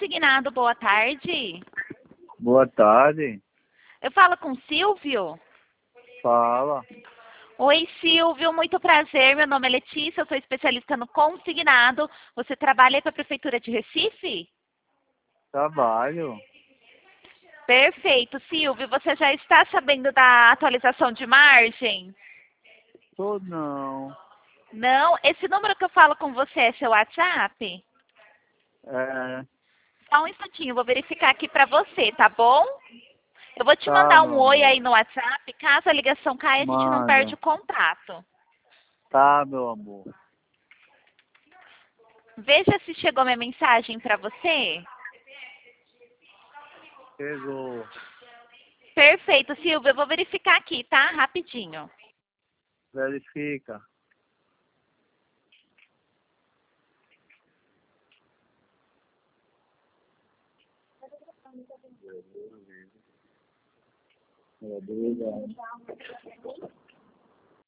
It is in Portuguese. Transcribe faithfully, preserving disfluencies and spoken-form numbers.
Consignado, boa tarde. Boa tarde. Eu falo com o Silvio? Fala. Oi, Silvio, muito prazer. Meu nome é Letícia, eu sou especialista no consignado. Você trabalha aí para a Prefeitura de Recife? Trabalho. Perfeito. Silvio, você já está sabendo da atualização de margem? Tô não. Não? Esse número que eu falo com você é seu WhatsApp? É, Só um instantinho, vou verificar aqui para você, tá bom? Eu vou te tá, mandar um meu oi amor. aí no WhatsApp. Caso a ligação caia, a gente não perde Manda. o contato. Tá, meu amor. Veja se chegou minha mensagem para você. Chegou. Perfeito, Silvia. Eu vou verificar aqui, tá? Rapidinho. Verifica. Obrigado.